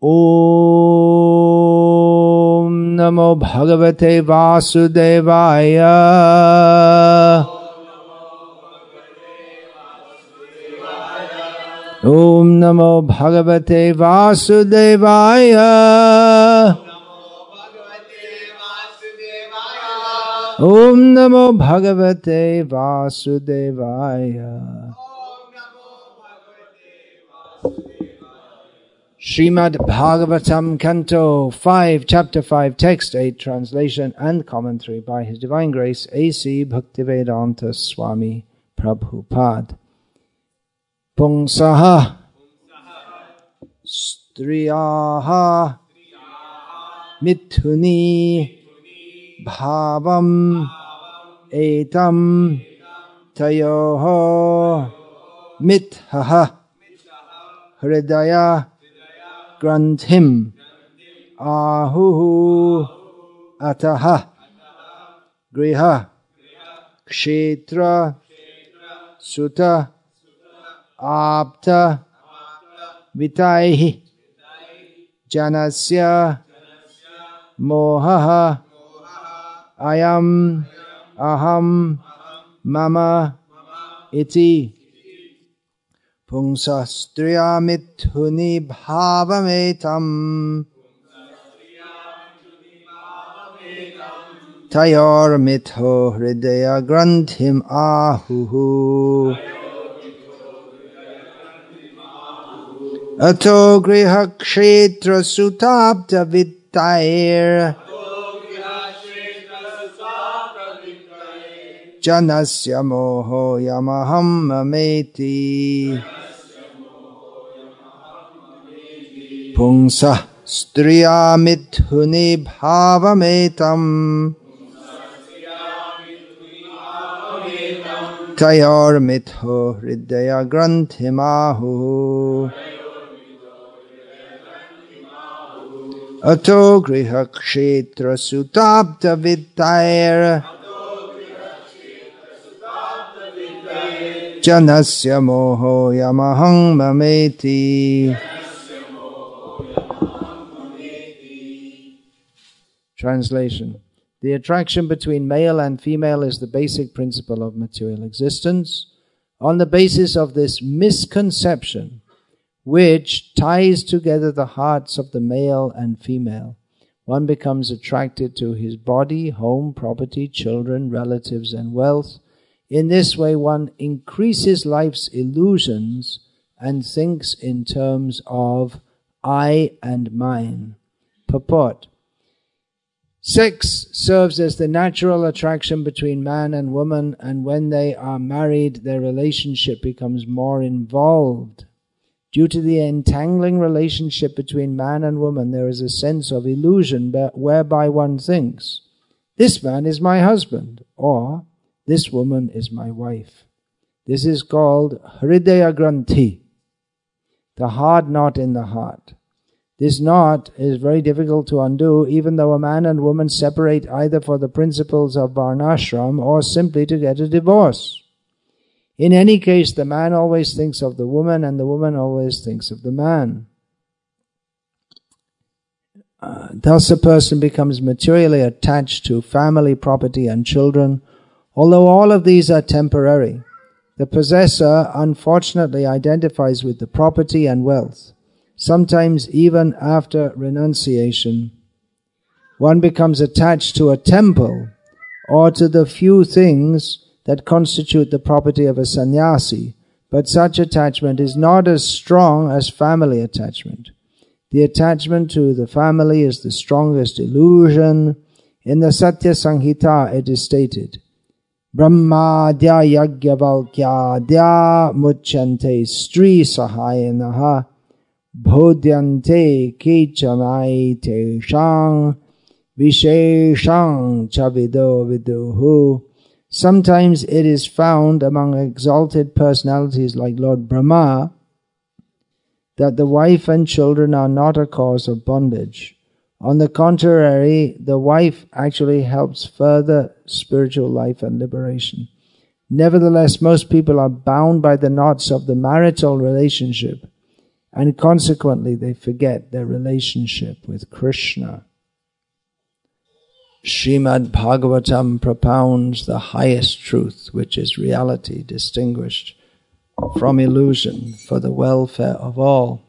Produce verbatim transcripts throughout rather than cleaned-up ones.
Om Namo Bhagavate Vasudevaya. Om Namo Bhagavate Vasudevaya. Om Namo Bhagavate Vasudevaya. Srimad Bhagavatam, Canto five, Chapter five, Text eight, Translation and Commentary by His Divine Grace A C Bhaktivedanta Swami Prabhupada. Pungsaha Striyaha Mithuni Bhavam Etam Tayoho Mithaha Hridaya Granthim Ahuhu Ataha Griha Kshetra Sutta Apta Vitaihi Janasya Mohaha Ayam Aham Mama Iti Pungsastriya Mithuni Bhavametam Tayor Mitho Hridaya Granthim Ahuhu Ato Griha Kshetra Sutapta Vittair Janasya Moho Yamaham Mameti Pungsa Striya Mithuni Bhavametam Tayor Mitho Hridaya Grantimahu Ato Griha Kshetra Sutapta Vittair Janasya Moho Yamaham Mameti. Translation. The attraction between male and female is the basic principle of material existence. On the basis of this misconception, which ties together the hearts of the male and female, one becomes attracted to his body, home, property, children, relatives, and wealth. In this way, one increases life's illusions and thinks in terms of I and mine. Purport. Sex serves as the natural attraction between man and woman, and when they are married, their relationship becomes more involved. Due to the entangling relationship between man and woman, there is a sense of illusion whereby one thinks, this man is my husband, or this woman is my wife. This is called Hridaya Granthi, the hard knot in the heart. This knot is very difficult to undo, even though a man and woman separate either for the principles of Varnashram or simply to get a divorce. In any case, the man always thinks of the woman and the woman always thinks of the man. Uh, thus a person becomes materially attached to family, property and children. Although all of these are temporary, the possessor unfortunately identifies with the property and wealth. Sometimes even after renunciation, one becomes attached to a temple or to the few things that constitute the property of a sannyasi, but such attachment is not as strong as family attachment. The attachment to the family is the strongest illusion. In the Satya Sanghita it is stated, Brahmadya Yagyavalkyadya Muchyante Stri Sahayanaha Bodhyante Kichanai Teshang Visheshang Chavido Viduhu. Sometimes it is found among exalted personalities like Lord Brahma that the wife and children are not a cause of bondage. On the contrary, the wife actually helps further spiritual life and liberation. Nevertheless, most people are bound by the knots of the marital relationship And consequently, they forget their relationship with Krishna. Srimad Bhagavatam propounds the highest truth, which is reality distinguished from illusion for the welfare of all.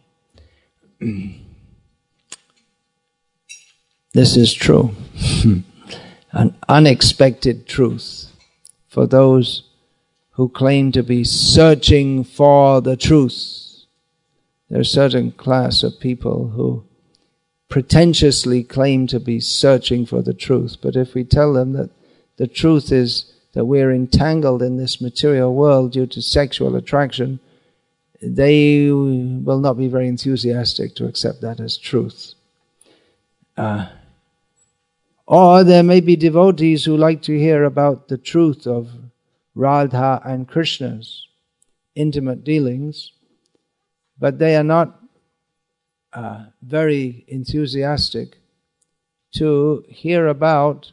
This is true. An unexpected truth for those who claim to be searching for the truth. There are a certain class of people who pretentiously claim to be searching for the truth, but if we tell them that the truth is that we're entangled in this material world due to sexual attraction, they will not be very enthusiastic to accept that as truth. Uh, or there may be devotees who like to hear about the truth of Radha and Krishna's intimate dealings, but they are not uh, very enthusiastic to hear about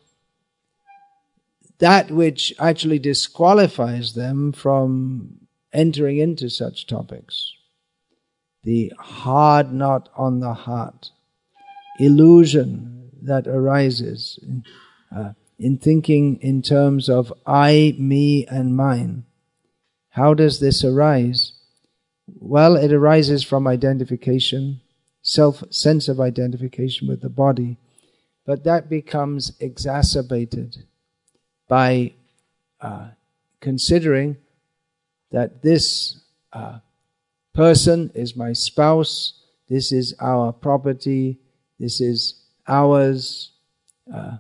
that which actually disqualifies them from entering into such topics. The hard knot on the heart, illusion that arises in, uh, in thinking in terms of I, me, and mine. How does this arise? Well, it arises from identification, self sense of identification with the body, but that becomes exacerbated by uh, considering that this uh, person is my spouse, this is our property, this is ours. Uh,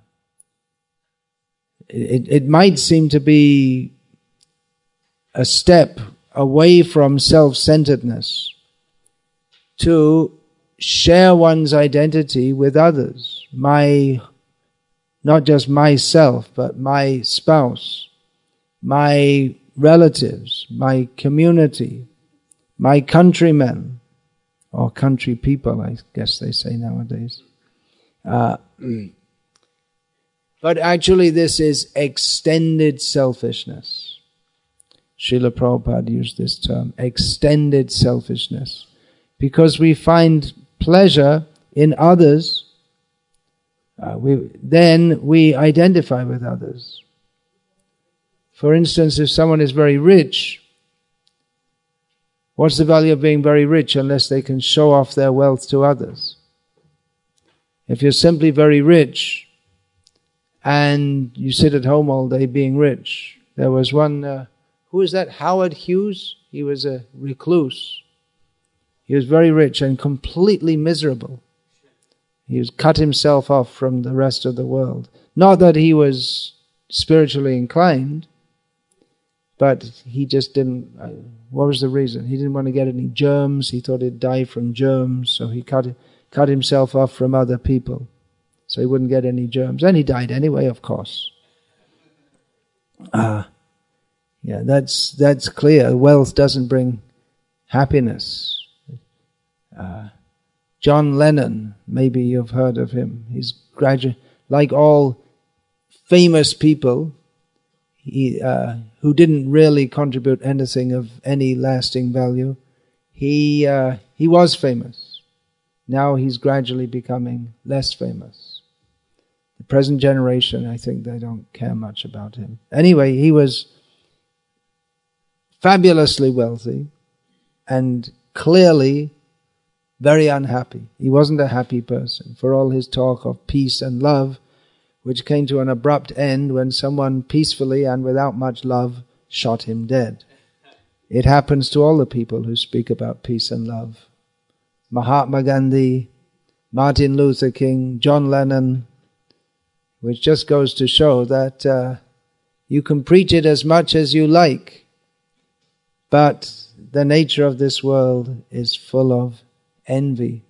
it, it might seem to be a step away from self-centeredness to share one's identity with others. My, not just myself, but my spouse, my relatives, my community, my countrymen, or country people, I guess they say nowadays. Uh, but actually this is extended selfishness. Srila Prabhupada used this term, extended selfishness. Because we find pleasure in others, uh, we, then we identify with others. For instance, if someone is very rich, what's the value of being very rich unless they can show off their wealth to others? If you're simply very rich and you sit at home all day being rich, there was one... Uh, Who is that? Howard Hughes? He was a recluse. He was very rich and completely miserable. He was cut himself off from the rest of the world. Not that he was spiritually inclined, but he just didn't... Uh, what was the reason? He didn't want to get any germs. He thought he'd die from germs, so he cut, cut himself off from other people so he wouldn't get any germs. And he died anyway, of course. Ah... Uh, Yeah, that's that's clear. Wealth doesn't bring happiness. Uh, John Lennon, maybe you've heard of him. He's graduate, like all famous people, he uh, who didn't really contribute anything of any lasting value. He uh, he was famous. Now he's gradually becoming less famous. The present generation, I think they don't care much about him. Anyway, he was fabulously wealthy and clearly very unhappy. He wasn't a happy person. For all his talk of peace and love, which came to an abrupt end when someone peacefully and without much love shot him dead. It happens to all the people who speak about peace and love. Mahatma Gandhi, Martin Luther King, John Lennon, which just goes to show that uh, you can preach it as much as you like, but the nature of this world is full of envy.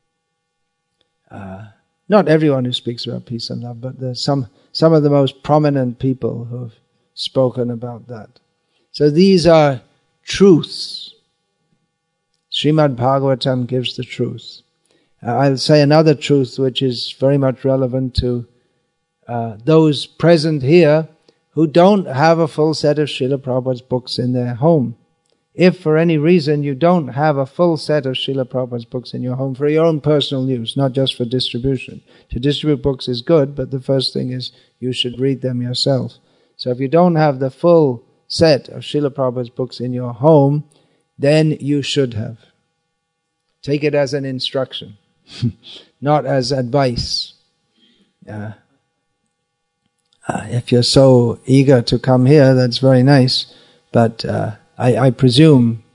Uh, not everyone who speaks about peace and love, but there's some, some of the most prominent people who have spoken about that. So these are truths. Srimad Bhagavatam gives the truth. Uh, I'll say another truth which is very much relevant to uh, those present here who don't have a full set of Srila Prabhupada's books in their home. if for any reason you don't have a full set of Srila Prabhupada's books in your home for your own personal use, not just for distribution. To distribute books is good, but the first thing is you should read them yourself. So if you don't have the full set of Srila Prabhupada's books in your home, then you should have. Take it as an instruction, not as advice. Uh, uh, if you're so eager to come here, that's very nice, but uh, I, I presume,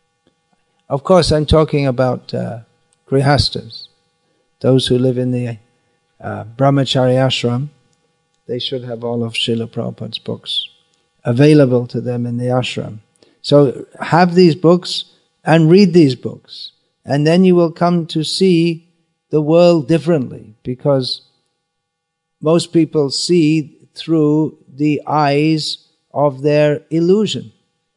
of course I'm talking about uh, grihastas, those who live in the uh, brahmachari ashram. They should have all of Srila Prabhupada's books available to them in the ashram. So have these books and read these books, and then you will come to see the world differently, because most people see through the eyes of their illusion.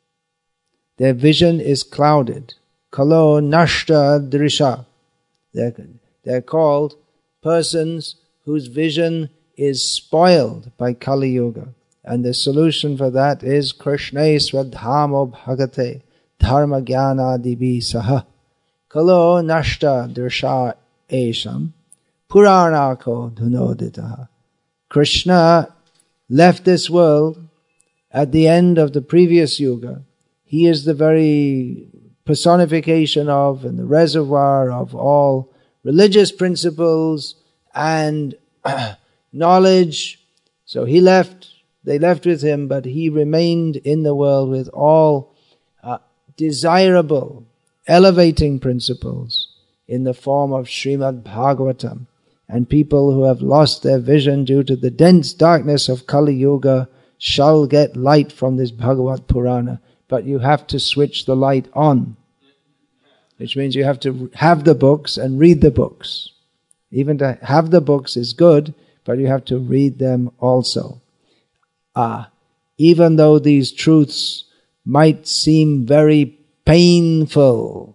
Their vision is clouded. Kalo nashta drisha. They're, they're called persons whose vision is spoiled by Kali Yuga. And the solution for that is Krishna swadhamo bhagate dharma jnana dibi saha. Kalo nashta drisha esham puranako dhunoditaha. Krishna left this world at the end of the previous yuga. He is the very personification of and the reservoir of all religious principles and knowledge. So he left, they left with him, but he remained in the world with all uh, desirable, elevating principles in the form of Srimad Bhagavatam. And people who have lost their vision due to the dense darkness of Kali Yuga shall get light from this Bhagavad Purana. But you have to switch the light on, which means you have to have the books and read the books. Even to have the books is good, but you have to read them also. Ah, even though these truths might seem very painful,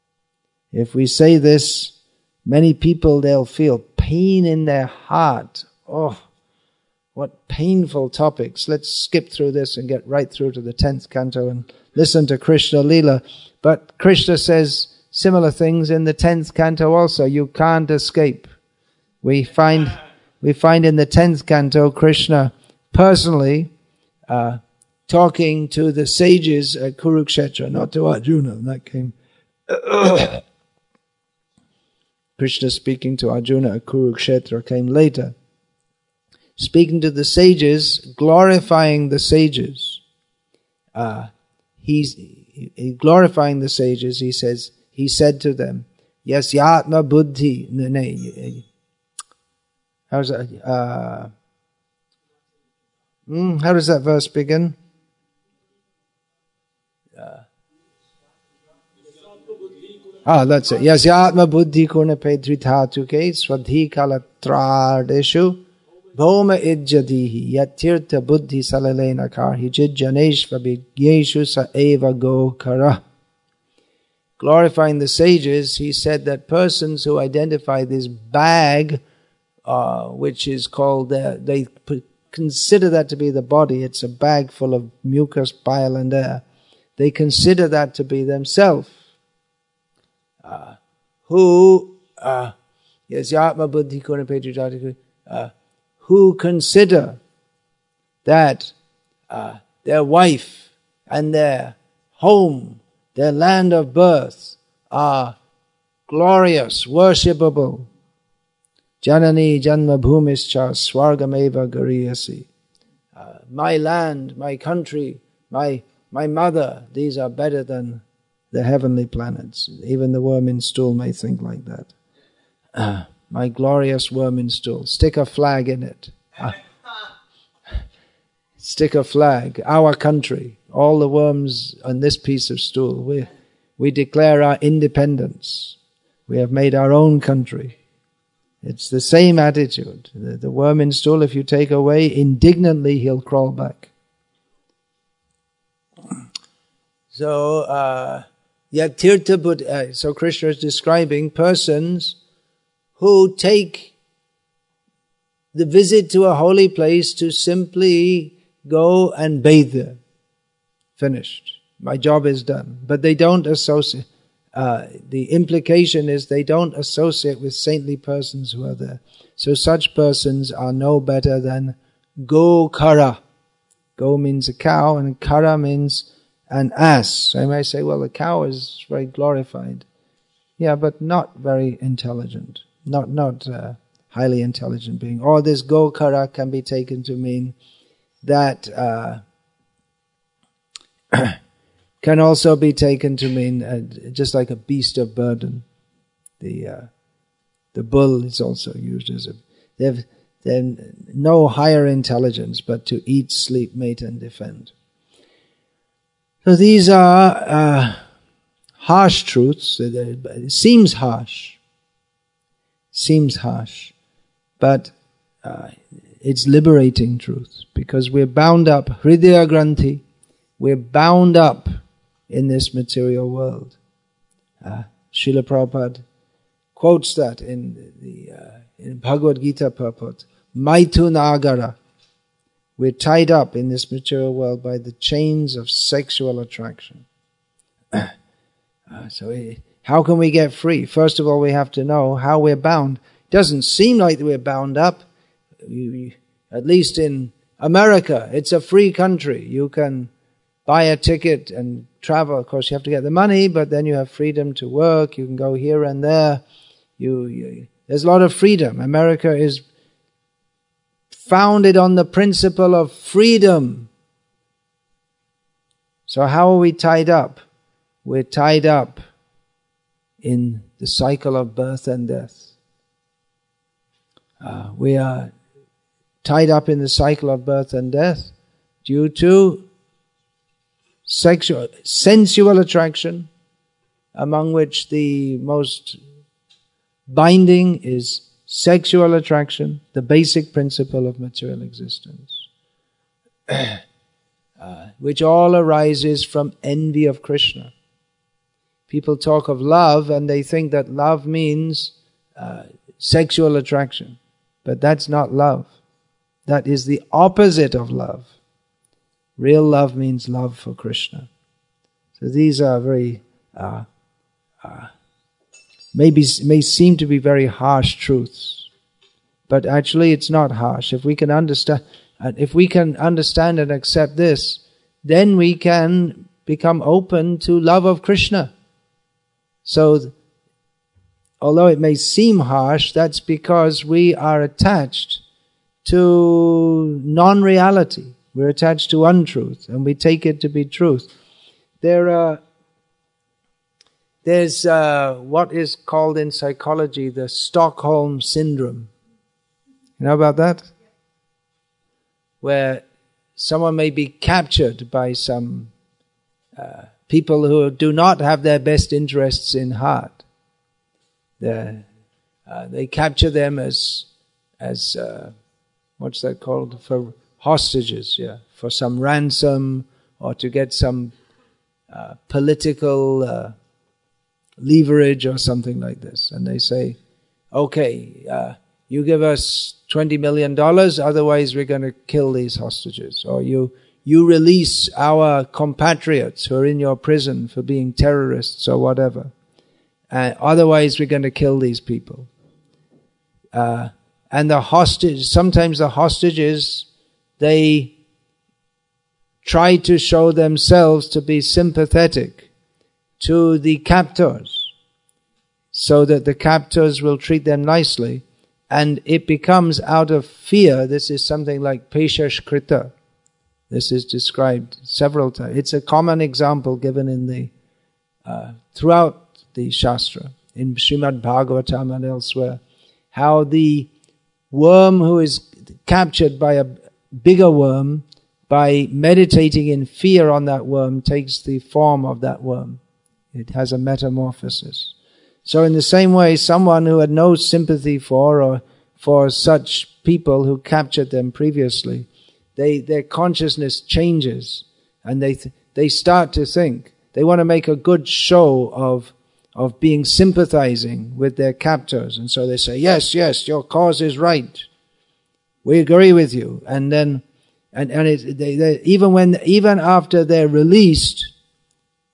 if we say this, many people, they'll feel pain in their heart. Oh, what painful topics. Let's skip through this and get right through to the tenth canto and listen to Krishna Leela. But Krishna says similar things in the tenth canto also. You can't escape. We find we find in the tenth canto Krishna personally uh, talking to the sages at Kurukshetra, not to Arjuna. That came Krishna speaking to Arjuna at Kurukshetra came later. Speaking to the sages, glorifying the sages. Uh, he's he, glorifying the sages, he says, he said to them, Yasyatma buddhi. No, no, how's that? Uh, mm, how does that verse begin? Uh, ah, that's it. Yasyatma buddhi kurna pedritatuke swadhi kalatradeshu Bhoma idjadihi yatirtha buddhi salalena karhi jidjaneshva vigyeshu sa eva go kara. Glorifying the sages, he said that persons who identify this bag, uh, which is called, uh, they p- consider that to be the body, it's a bag full of mucus, bile and air. They consider that to be themselves. Uh, who, uh, yes, yatma buddhi kuna petri uh, who consider that uh, their wife and their home, their land of birth are glorious, worshipable. Janani janma bhumischa swargameva gariyasi. Uh, my land, my country, my my mother, these are better than the heavenly planets. Even the worm in stool may think like that. Uh, My glorious worm stool. Stick a flag in it. Ah. Stick a flag. Our country. All the worms on this piece of stool. We, we declare our independence. We have made our own country. It's the same attitude. The, the worm in stool, if you take away, indignantly he'll crawl back. So, uh, Yatirtha Buddha, so Krishna is describing persons who take the visit to a holy place to simply go and bathe there. Finished. my job is done. But they don't associate, uh, the implication is they don't associate with saintly persons who are there. So such persons are no better than go kara. Go means a cow and kara means an ass. So I may say, well, the cow is very glorified. Yeah, but not very intelligent. Not, not uh, highly intelligent being. Or this go kara can be taken to mean that uh, can also be taken to mean uh, just like a beast of burden. The uh, the bull is also used as a. They've they've no higher intelligence but to eat, sleep, mate, and defend. So these are uh, harsh truths. It seems harsh. Seems harsh, but uh, it's liberating truth because we're bound up. Hridaya Granthi. We're bound up in this material world. Uh, Srila Prabhupada quotes that in the uh, in Bhagavad Gita purport. Maithunagara. We're tied up in this material world by the chains of sexual attraction. uh, so we, how can we get free? First of all, we have to know how we're bound. It doesn't seem like we're bound up. We, we, at least in America, it's a free country. You can buy a ticket and travel. Of course, you have to get the money, but then you have freedom to work. You can go here and there. You, you, there's a lot of freedom. America is founded on the principle of freedom. So how are we tied up? We're tied up in the cycle of birth and death. Uh, we are tied up in the cycle of birth and death due to sexual, sensual attraction, among which the most binding is sexual attraction, the basic principle of material existence, uh, which all arises from envy of Krishna. People talk of love and they think that love means uh, sexual attraction, but that's not love. That is the opposite of love. Real love means love for Krishna. So these are very, uh, uh, maybe may seem to be very harsh truths, but actually it's not harsh. If we can understand, if we can understand and accept this, then we can become open to love of Krishna. So, although it may seem harsh, that's because we are attached to non-reality. We're attached to untruth, and we take it to be truth. There are, there's uh, what is called in psychology the Stockholm Syndrome. You know about that? Where someone may be captured by some uh, people who do not have their best interests in heart. Uh, they capture them as, as uh, what's that called? For hostages, yeah, for some ransom or to get some uh, political uh, leverage or something like this. And they say, okay, uh, you give us twenty million dollars, otherwise we're going to kill these hostages. Or you you release our compatriots who are in your prison for being terrorists or whatever. Uh, otherwise we're going to kill these people. Uh, and the hostage, sometimes the hostages, they try to show themselves to be sympathetic to the captors so that the captors will treat them nicely, and it becomes out of fear. This is something like Peshashkrita. This is described several times. It's a common example given in the uh, throughout the Shastra, in Srimad Bhagavatam and elsewhere, how the worm who is captured by a bigger worm, by meditating in fear on that worm, takes the form of that worm. It has a metamorphosis. So in the same way, someone who had no sympathy for or for such people who captured them previously, they their consciousness changes, and they th- they start to think. They want to make a good show of of being sympathizing with their captors, and so they say, yes, yes, your cause is right. We agree with you. And then, and and it, they, they, even when even after they're released,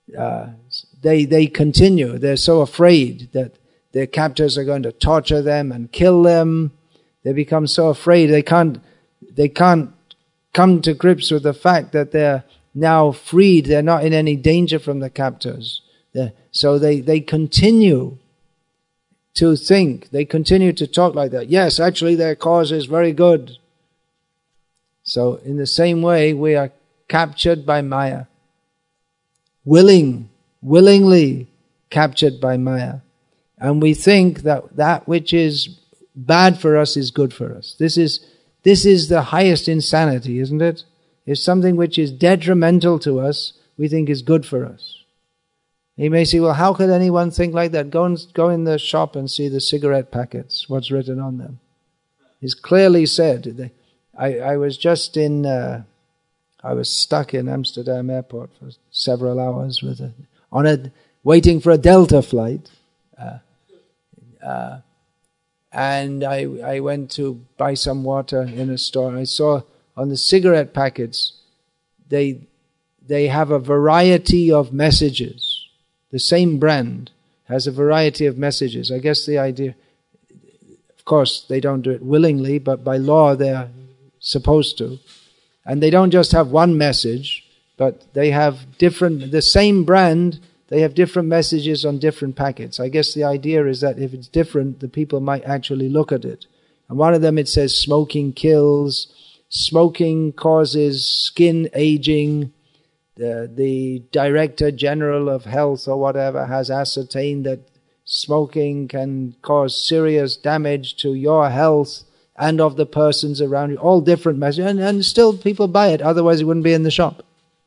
uh, they they continue. They're so afraid that their captors are going to torture them and kill them. They become so afraid they can't they can't come to grips with the fact that they're now freed. They're not in any danger from the captors. They're, so they they continue to think. They continue to talk like that. Yes, actually, their cause is very good. So in the same way, we are captured by Maya. Willing, willingly captured by Maya. And we think that that which is bad for us is good for us. This is, this is the highest insanity, isn't it? If something which is detrimental to us, we think is good for us. You may say, well, how could anyone think like that? Go and go in the shop and see the cigarette packets, what's written on them. It's clearly said. They, I, I was just in, uh, I was stuck in Amsterdam airport for several hours with a, on a, waiting for a Delta flight. Uh, uh, and I, I went to buy some water in a store. I saw on the cigarette packets, they, they have a variety of messages. The same brand has a variety of messages. I guess the idea, of course, they don't do it willingly, but by law they're supposed to. And they don't just have one message, but they have different, the same brand, they have different messages on different packets. I guess the idea is that if it's different, the people might actually look at it. And one of them it says smoking kills, smoking causes skin aging. The, the Director General of Health or whatever has ascertained that smoking can cause serious damage to your health and of the persons around you, all different messages, and, and still people buy it, otherwise it wouldn't be in the shop.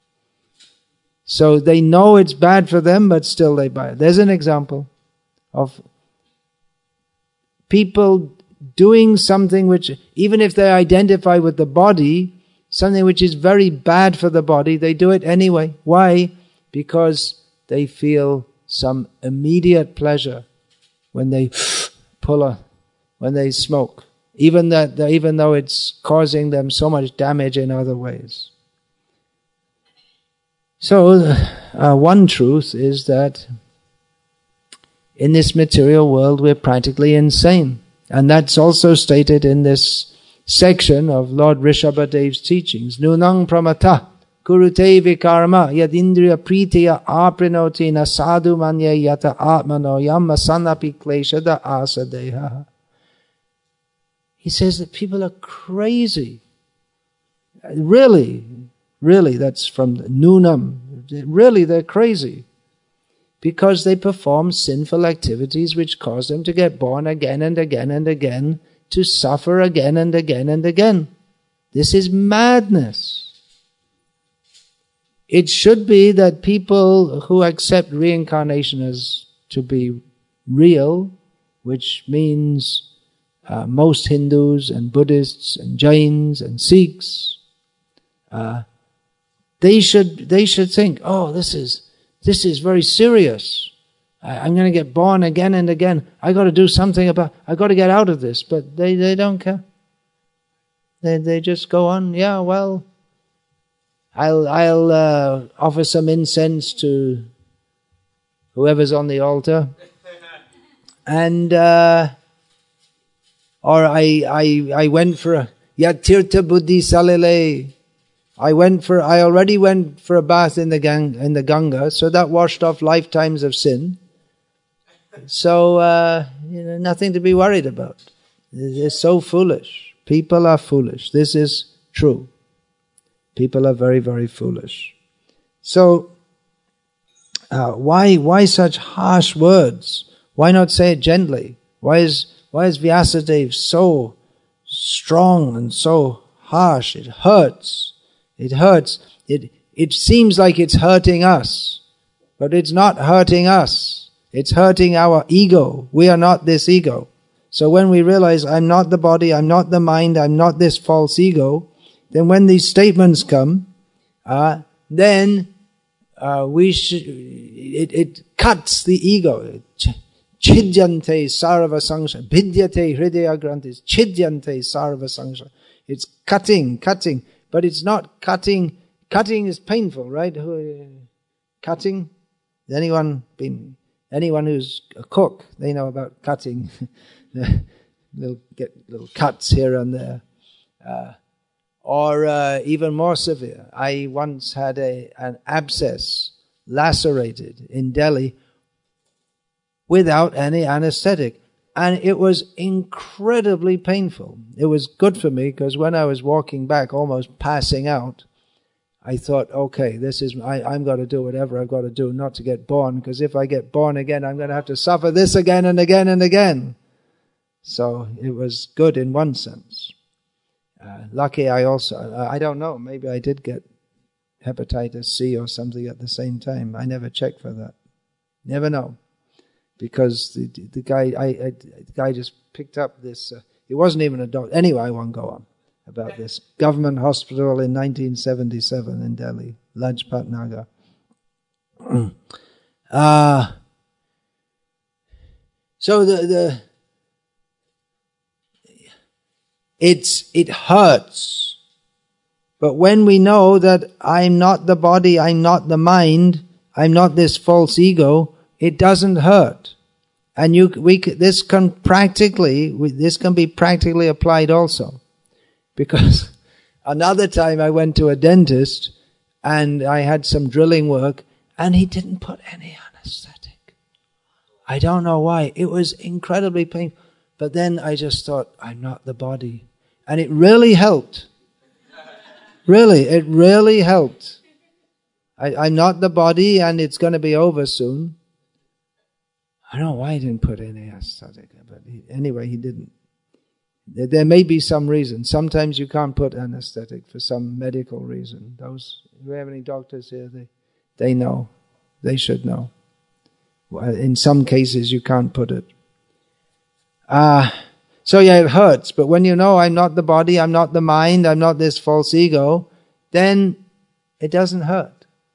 So they know it's bad for them, but still they buy it. There's an example of people doing something which, even if they identify with the body, something which is very bad for the body, they do it anyway. Why? Because they feel some immediate pleasure when they pull a, when they smoke. Even that, even though it's causing them so much damage in other ways. So, uh, one truth is that in this material world we're practically insane. And that's also stated in this section of Lord Rishabhadev's teachings. Nunang pramata kurute vikarma yadindriya pritiya aprinoti na sadhu manye yata atmano yamma sanapi kleshada asadeha. He says that people are crazy. Really, really, that's from Nunam. Really, they're crazy. Because they perform sinful activities which cause them to get born again and again and again, to suffer again and again and again. This is madness. It should be that people who accept reincarnation as to be real, which means uh, most Hindus and Buddhists and Jains and Sikhs, uh, they should they should think, oh, this is this is very serious. I'm going to get born again and again. I got to do something about, I got to get out of this. But they, they don't care. They they just go on. Yeah, well, I'll I'll uh, offer some incense to whoever's on the altar, and uh, or I I I went for a yatirtha buddhi salile. I went for I already went for a bath in the gang in the Ganga, so that washed off lifetimes of sin. So, uh, you know, nothing to be worried about. They're so foolish. People are foolish. This is true. People are very, very foolish. So, uh, why, why such harsh words? Why not say it gently? Why is, why is Vyasadeva so strong and so harsh? It hurts. It hurts. It, it seems like it's hurting us, but it's not hurting us. It's hurting our ego. We are not this ego. So when we realize I'm not the body, I'm not the mind, I'm not this false ego, then when these statements come, uh, then uh, we should, it, it cuts the ego. Chidyante sarva sangsha, vidyate hridaya grantis, chidyante sarva sangsha. It's cutting, cutting, but it's not cutting. Cutting is painful, right? Cutting. Anyone been, anyone who's a cook, they know about cutting. They'll get little cuts here and there. Uh, or uh, even more severe. I once had a an abscess lacerated in Delhi without any anesthetic. And it was incredibly painful. It was good for me because when I was walking back, almost passing out, I thought, okay, this is I, I'm going to do whatever I've got to do not to get born, because if I get born again, I'm going to have to suffer this again and again and again. So it was good in one sense. Uh, lucky I also, uh, I don't know, maybe I did get hepatitis C or something at the same time. I never checked for that. Never know. Because the the guy I, I the guy just picked up this. Uh, it wasn't even a doctor. Anyway, I won't go on about this government hospital in nineteen seventy-seven in Delhi, Lajpat Nagar. uh, so the the it's it hurts, but when we know that I'm not the body, I'm not the mind, I'm not this false ego, it doesn't hurt. And you, we, this can practically, this can be practically applied also. Because another time I went to a dentist and I had some drilling work and he didn't put any anesthetic. I don't know why. It was incredibly painful. But then I just thought, I'm not the body. And it really helped. Really, it really helped. I, I'm not the body and it's going to be over soon. I don't know why he didn't put any anesthetic, but he, anyway, he didn't. There, there may be some reason. Sometimes you can't put anesthetic for some medical reason. Those, do we have any doctors here? They, they know. They should know. Well, in some cases, you can't put it. Ah, uh, so yeah, it hurts. But when you know I'm not the body, I'm not the mind, I'm not this false ego, then it doesn't hurt.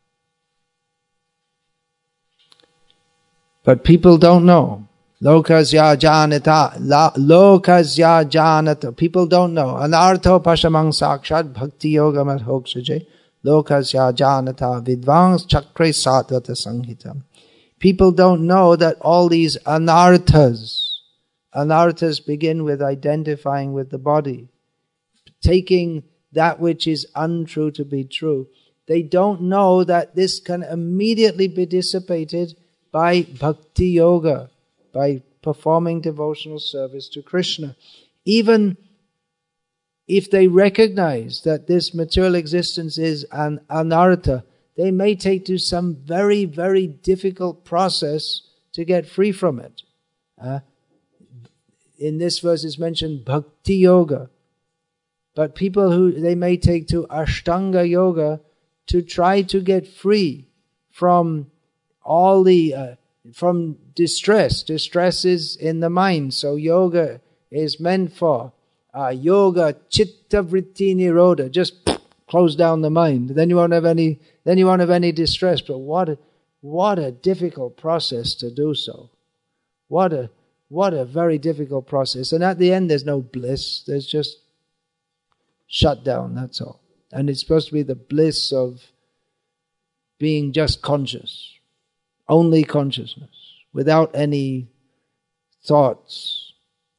But people don't know. Lokasya janata. Lokasya janata. People don't know. Anartho pashamang sakshat bhakti yoga madhoksaje. Lokasya janata vidvans chakre satvata sanghita. People don't know that all these anarthas, anarthas begin with identifying with the body, taking that which is untrue to be true. They don't know that this can immediately be dissipated by bhakti yoga, by performing devotional service to Krishna. Even if they recognize that this material existence is an anartha, they may take to some very, very difficult process to get free from it. Uh, in this verse is mentioned bhakti yoga. But people who, they may take to Ashtanga yoga to try to get free from all the, uh, from distress. Distress is in the mind. So yoga is meant for uh, yoga chitta vritti nirodha. Just close down the mind. Then you won't have any, then you won't have any distress. But what a, what a difficult process to do so. What a, what a very difficult process. And at the end there's no bliss. There's just shut down, that's all. And it's supposed to be the bliss of being just conscious. Only consciousness, without any thoughts.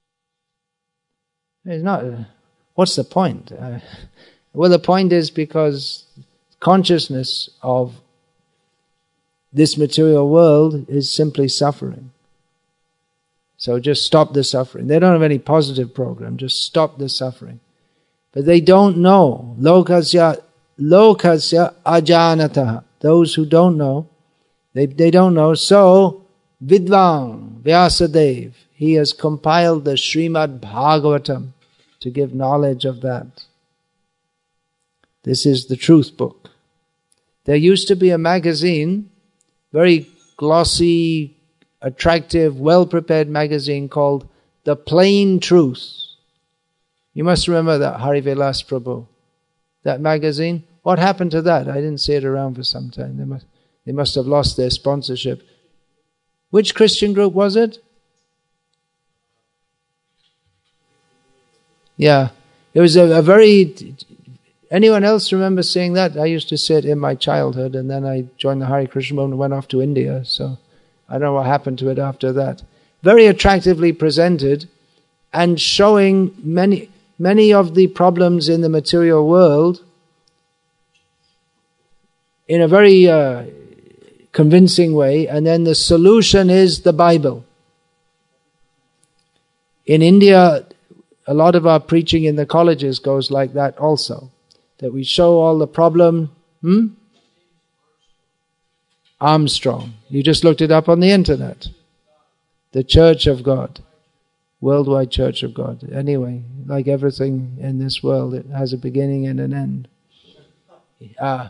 It's not, what's the point? Uh, well, the point is because consciousness of this material world is simply suffering. So just stop the suffering. They don't have any positive program, just stop the suffering. But they don't know. Lokasya, lokasya ajanataha. Those who don't know, They they don't know. So, Vidvang, Vyasadeva, he has compiled the Srimad Bhagavatam to give knowledge of that. This is the truth book. There used to be a magazine, very glossy, attractive, well-prepared magazine called The Plain Truth. You must remember that, Harivilas Prabhu. That magazine. What happened to that? I didn't see it around for some time. They must... They must have lost their sponsorship. Which Christian group was it? Yeah. It was a, a very Anyone else remember seeing that? I used to see it in my childhood, and then I joined the Hare Krishna movement and went off to India, so I don't know what happened to it after that. Very attractively presented and showing many, many of the problems in the material world in a very uh, convincing way, and then the solution is the Bible. In India, a lot of our preaching in the colleges goes like that also, that we show all the problem. Hmm? Armstrong. You just looked it up on the internet. The Church of God. Worldwide Church of God. Anyway, like everything in this world, it has a beginning and an end. Ah. Uh,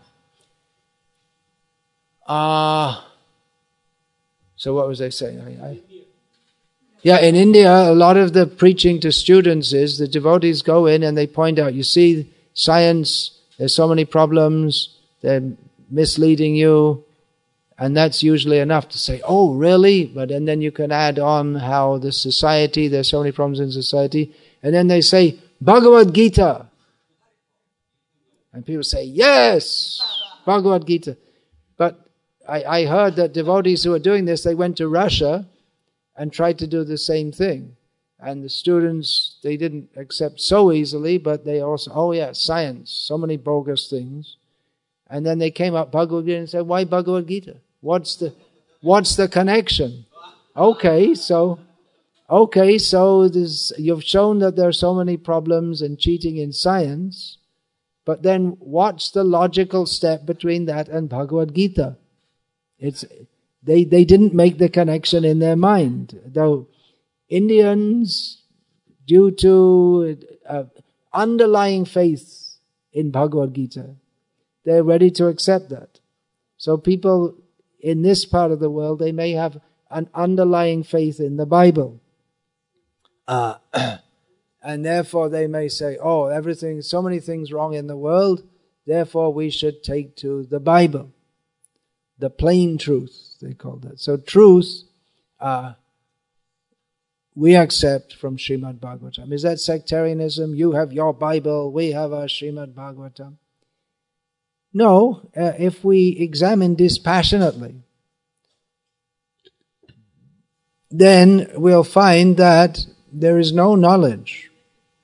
Ah. Uh, so what was I saying? I, I, yeah, in India, a lot of the preaching to students is the devotees go in and they point out, you see, science, there's so many problems, they're misleading you, and that's usually enough to say, oh, really? But and then you can add on how the society, there's so many problems in society, and then they say, Bhagavad Gita. And people say, yes, Bhagavad Gita. But I, I heard that devotees who are doing this, they went to Russia and tried to do the same thing. And the students, they didn't accept so easily, but they also, oh yeah, science, so many bogus things. And then they came up Bhagavad Gita and said, why Bhagavad Gita? What's the, what's the connection? Okay, so, okay, so this, you've shown that there are so many problems and cheating in science, but then what's the logical step between that and Bhagavad Gita? It's, they, they didn't make the connection in their mind. Though Indians, due to uh, underlying faith in Bhagavad Gita, they're ready to accept that. So people in this part of the world, they may have an underlying faith in the Bible. Uh, and therefore they may say, oh, everything, so many things wrong in the world, therefore we should take to the Bible. The plain truth, they call that. So truth, uh, we accept from Srimad Bhagavatam. Is that sectarianism? You have your Bible, we have our Srimad Bhagavatam. No, uh, if we examine dispassionately, then we'll find that there is no knowledge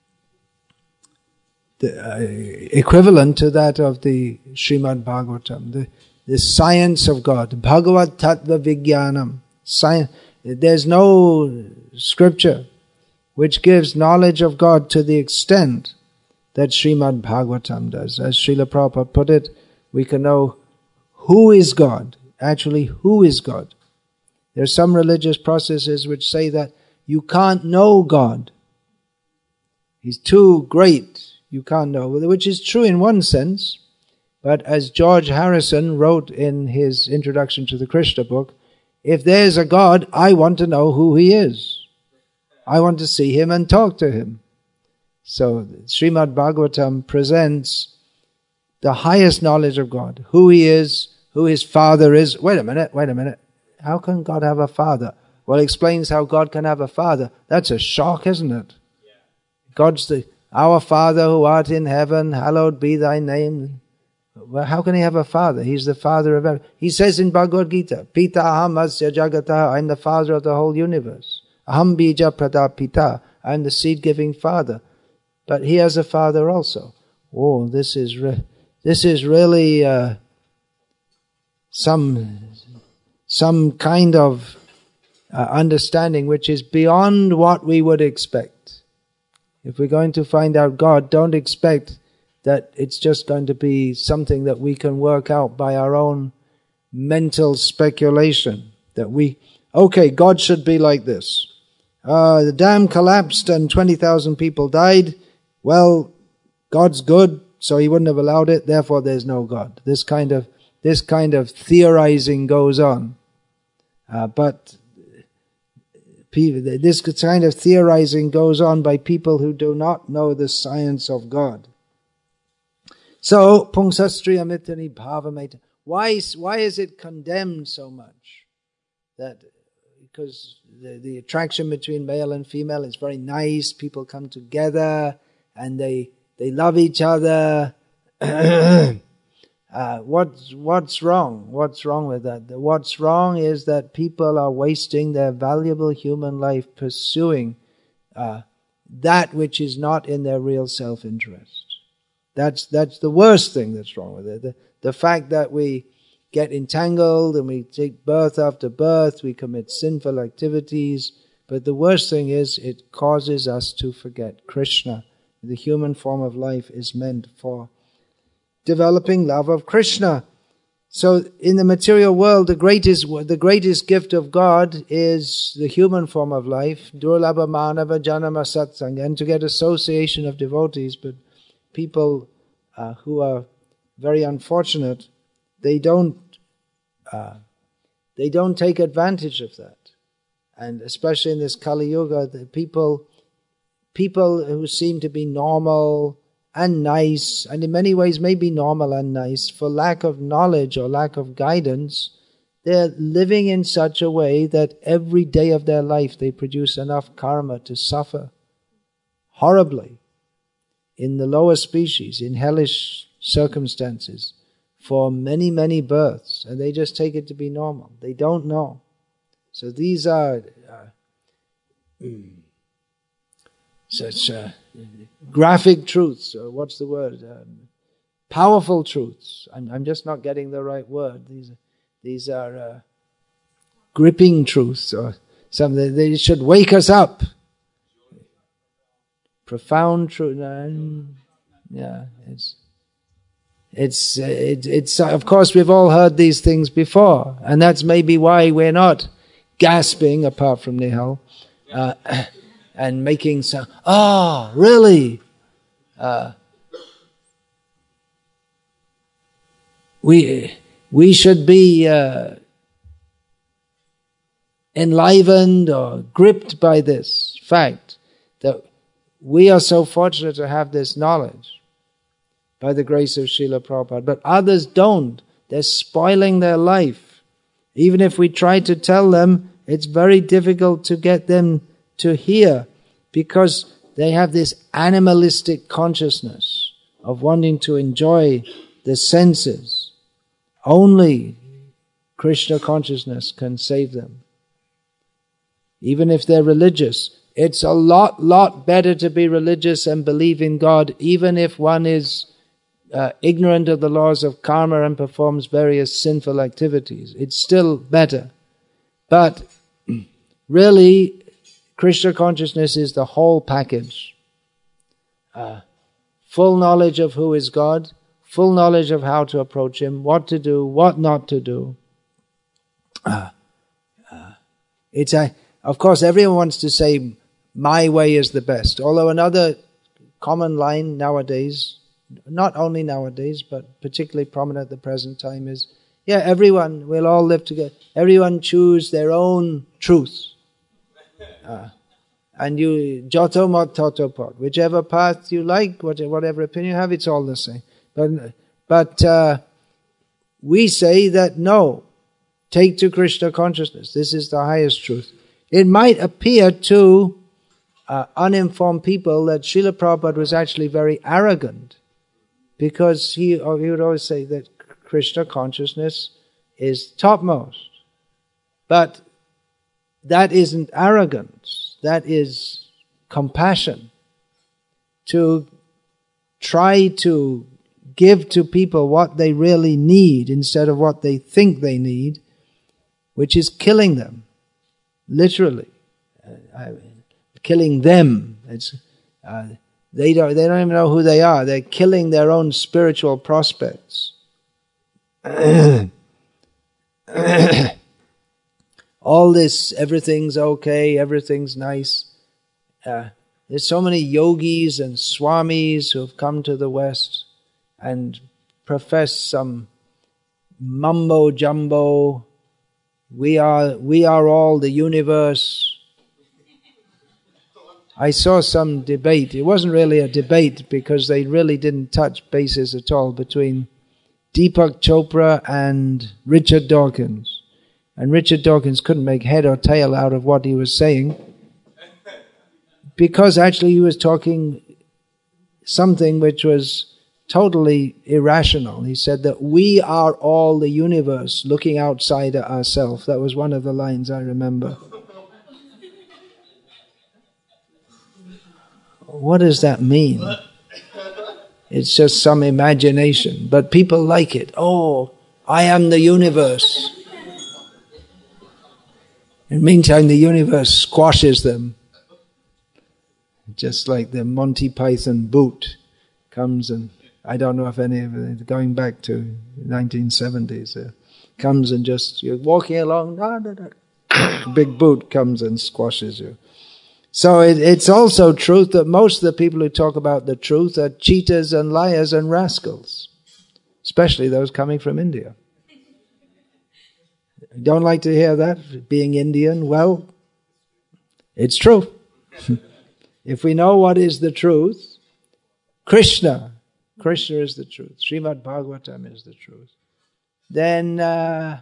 the, uh, equivalent to that of the Srimad Bhagavatam, the, the science of God, Bhagavad Tattva Vijnanam. Science. There's no scripture which gives knowledge of God to the extent that Srimad Bhagavatam does. As Srila Prabhupada put it, we can know who is God, actually who is God. There are some religious processes which say that you can't know God. He's too great, you can't know, which is true in one sense. But as George Harrison wrote in his introduction to the Krishna book, if there's a God, I want to know who He is. I want to see Him and talk to Him. So Srimad Bhagavatam presents the highest knowledge of God, who He is, who His Father is. Wait a minute, wait a minute. How can God have a father? Well, it explains how God can have a father. That's a shock, isn't it? God's the, our Father who art in heaven, hallowed be thy name. Well, how can He have a father? He's the father of everything. He says in Bhagavad Gita, Pita aham asya jagata, I'm the father of the whole universe. Aham bija pradapita, I'm the seed-giving father. But He has a father also. Oh, this is re- this is really uh, some some kind of uh, understanding which is beyond what we would expect. If we're going to find out God, don't expect that it's just going to be something that we can work out by our own mental speculation. That we, okay, God should be like this. Uh, the dam collapsed and twenty thousand people died. Well, God's good, so He wouldn't have allowed it, therefore there's no God. This kind of, this kind of theorizing goes on. Uh, but this kind of theorizing goes on by people who do not know the science of God. So, pungsastriya mitani bhavameta. Why, why is it condemned so much? That because the, the attraction between male and female is very nice. People come together and they they love each other. uh, what's, what's wrong? What's wrong with that? What's wrong is that people are wasting their valuable human life pursuing uh, that which is not in their real self-interest. That's, that's the worst thing that's wrong with it. The, the fact that we get entangled and we take birth after birth, we commit sinful activities, but the worst thing is it causes us to forget Krishna. The human form of life is meant for developing love of Krishna. So in the material world, the greatest the greatest gift of God is the human form of life, durlabha manava janama satsanga, and to get association of devotees. But people uh, who are very unfortunate, they don't uh, they don't take advantage of that. And especially in this Kali Yuga, the people, people who seem to be normal and nice, and in many ways may be normal and nice, for lack of knowledge or lack of guidance, they're living in such a way that every day of their life they produce enough karma to suffer horribly in the lower species, in hellish circumstances, for many, many births, and they just take it to be normal. They don't know. So these are uh, such uh, graphic truths, or what's the word? Um, powerful truths. I'm, I'm just not getting the right word. These, these are uh, gripping truths, or something. They should wake us up. Profound truth. Um, yeah, it's it's it, it's. Uh, of course, we've all heard these things before, and that's maybe why we're not gasping, apart from Nihal, uh, and making some, ah, oh, really? Uh, we we should be uh, enlivened or gripped by this fact that we are so fortunate to have this knowledge by the grace of Srila Prabhupada, but others don't. They're spoiling their life. Even if we try to tell them, it's very difficult to get them to hear, because they have this animalistic consciousness of wanting to enjoy the senses. Only Krishna consciousness can save them. Even if they're religious, it's a lot, lot better to be religious and believe in God, even if one is Uh, ignorant of the laws of karma and performs various sinful activities. It's still better. But really, Krishna consciousness is the whole package. Uh, full knowledge of who is God, full knowledge of how to approach Him, what to do, what not to do. Uh, uh, it's a, of course, everyone wants to say, my way is the best. Although another common line nowadays, not only nowadays, but particularly prominent at the present time, is, yeah, everyone will all live together. Everyone choose their own truth. Uh, and you, joto mot toto pot. Whichever path you like, whatever opinion you have, it's all the same. But, but uh, we say that no, take to Krishna consciousness. This is the highest truth. It might appear to uh, uninformed people that Srila Prabhupada was actually very arrogant, because he, he would always say that Krishna consciousness is topmost. But that isn't arrogance. That is compassion. To try to give to people what they really need instead of what they think they need, which is killing them. Literally. Uh, I mean, killing them. It's... Uh, They don't, they don't even know who they are. They're killing their own spiritual prospects. All this, everything's okay, everything's nice. Uh, there's so many yogis and swamis who have come to the West and profess some mumbo jumbo. We are, we are all the universe. I saw some debate. It wasn't really a debate because they really didn't touch bases at all, between Deepak Chopra and Richard Dawkins. And Richard Dawkins couldn't make head or tail out of what he was saying, because actually he was talking something which was totally irrational. He said that we are all the universe looking outside at ourselves. That was one of the lines I remember. What does that mean? It's just some imagination, but people like it. Oh, I am the universe. In the meantime, the universe squashes them. Just like the Monty Python boot comes and, I don't know if any of it, going back to nineteen seventies, uh, comes and just, you're walking along, da, da, da, big boot comes and squashes you. So it, it's also truth that most of the people who talk about the truth are cheaters and liars and rascals, especially those coming from India. You don't like to hear that, being Indian? Well, it's true. If we know what is the truth, Krishna, Krishna is the truth, Srimad Bhagavatam is the truth, then uh,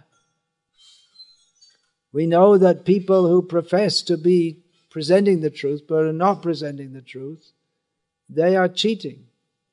we know that people who profess to be presenting the truth but are not presenting the truth, they are cheating.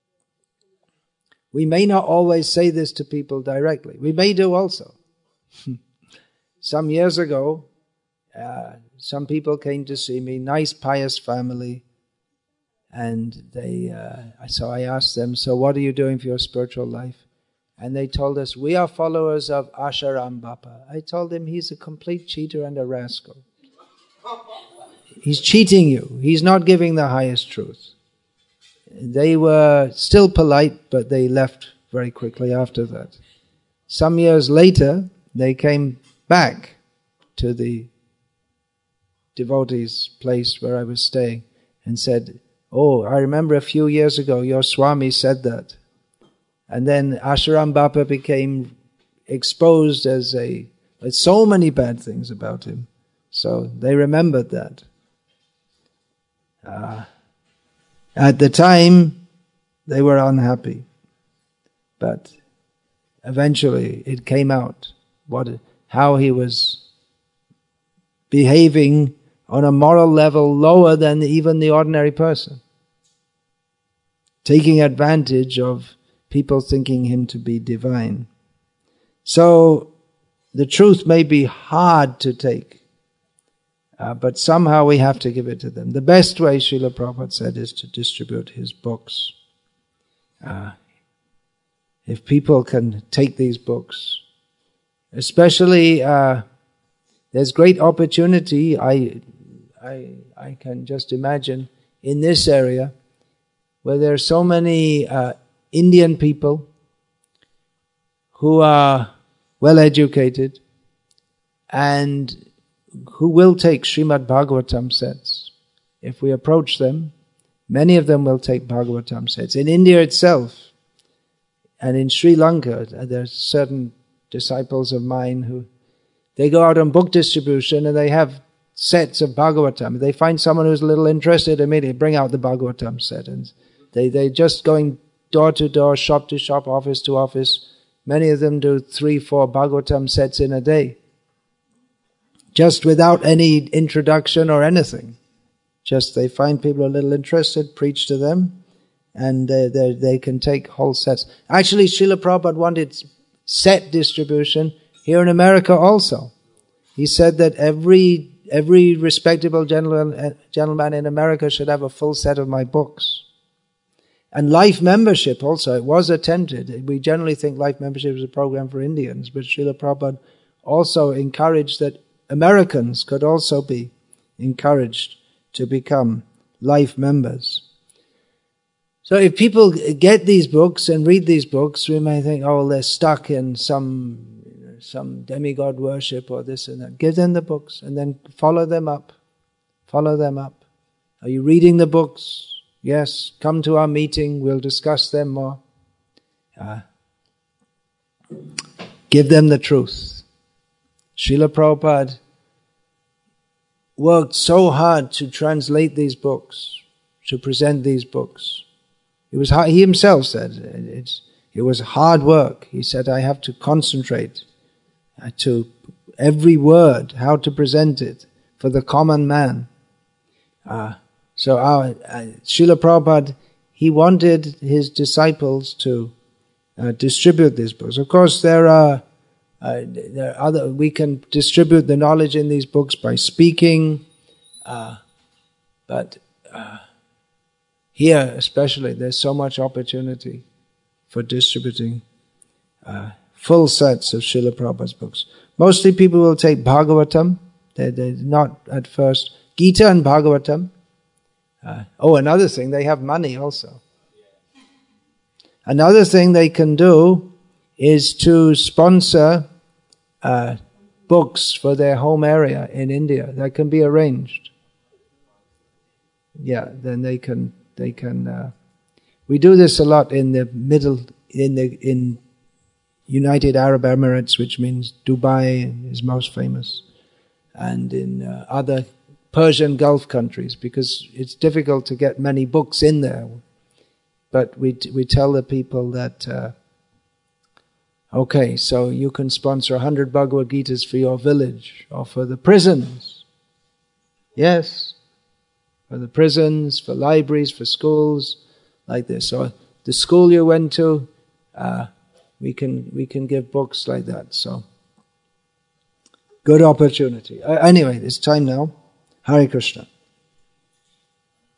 We may not always say this to people directly. We may do also. Some years ago, uh, some people came to see me, nice pious family, and they. Uh, so I asked them, so what are you doing for your spiritual life? And they told us, we are followers of Asharam Bappa. I told them, he's a complete cheater and a rascal. He's cheating you. He's not giving the highest truth. They were still polite, but they left very quickly after that. Some years later, they came back to the devotees' place where I was staying and said, oh, I remember a few years ago your Swami said that. And then Asharam Bappa became exposed as a, with so many bad things about him. So they remembered that. Uh, at the time, they were unhappy. But eventually it came out what, how he was behaving on a moral level lower than even the ordinary person, taking advantage of people thinking him to be divine. So the truth may be hard to take, uh, but somehow we have to give it to them. The best way, Srila Prabhupada said, is to distribute his books. Uh, if people can take these books, especially uh, there's great opportunity, I, I, I can just imagine, in this area, where there are so many uh, Indian people who are well educated and who will take Srimad Bhagavatam sets. If we approach them, many of them will take Bhagavatam sets. In India itself and in Sri Lanka, there are certain disciples of mine who, they go out on book distribution and they have sets of Bhagavatam. They find someone who's a little interested, immediately bring out the Bhagavatam set. And they, they're just going door to door, shop to shop, office to office. Many of them do three, four Bhagavatam sets in a day, just without any introduction or anything. Just they find people a little interested, preach to them, and they, they, they can take whole sets. Actually, Srila Prabhupada wanted set distribution here in America also. He said that every every respectable gentleman, gentleman in America should have a full set of my books. And life membership also, it was attempted. We generally think life membership is a program for Indians, but Srila Prabhupada also encouraged that Americans could also be encouraged to become life members. So if people get these books and read these books, we may think, oh, they're stuck in some some demigod worship or this and that. Give them the books and then follow them up. Follow them up. Are you reading the books? Yes, come to our meeting, we'll discuss them more. Uh, give them the truth. Srila Prabhupada worked so hard to translate these books, to present these books. It was hard, he himself said it's, it was hard work. He said, I have to concentrate uh, to every word, how to present it for the common man. Uh, So our uh, Srila Prabhupada, he wanted his disciples to uh, distribute these books. Of course, there are, uh, there are other. We can distribute the knowledge in these books by speaking, uh, but uh, here especially, there's so much opportunity for distributing uh, full sets of Srila Prabhupada's books. Mostly people will take Bhagavatam. They they not at first Gita and Bhagavatam. Uh, oh, another thing, they have money also. Another thing they can do is to sponsor uh, books for their home area in India. That can be arranged. Yeah, then they can they can. Uh, we do this a lot in the middle in the in United Arab Emirates, which means Dubai is most famous, and in uh, other Persian Gulf countries, because it's difficult to get many books in there. But we we tell the people that, uh, okay, so you can sponsor a hundred Bhagavad Gitas for your village, or for the prisons. Yes, for the prisons, for libraries, for schools, like this. Or the school you went to, uh, we can we can give books like that. So, good opportunity. Uh, anyway, it's time now. Hare Krishna.